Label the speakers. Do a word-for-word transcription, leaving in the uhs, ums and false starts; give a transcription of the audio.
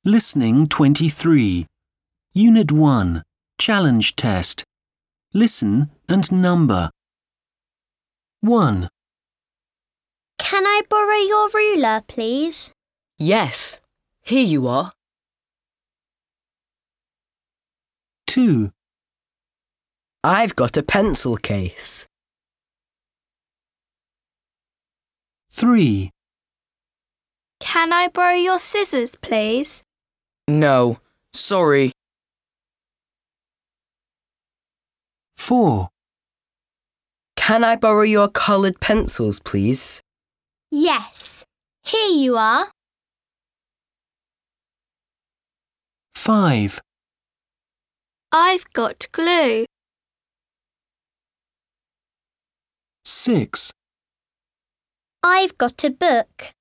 Speaker 1: Listening twenty-three. Unit one. Challenge test. Listen and number. one.
Speaker 2: Can I borrow your ruler, please?
Speaker 3: Yes, here you are.
Speaker 1: two.
Speaker 3: I've got a pencil case.
Speaker 1: three.
Speaker 2: Can I borrow your scissors, please?
Speaker 3: No, sorry.
Speaker 1: four.
Speaker 3: Can I borrow your coloured pencils, please?
Speaker 2: Yes, here you are.
Speaker 1: five.
Speaker 2: I've got glue.
Speaker 1: six.
Speaker 2: I've got a book.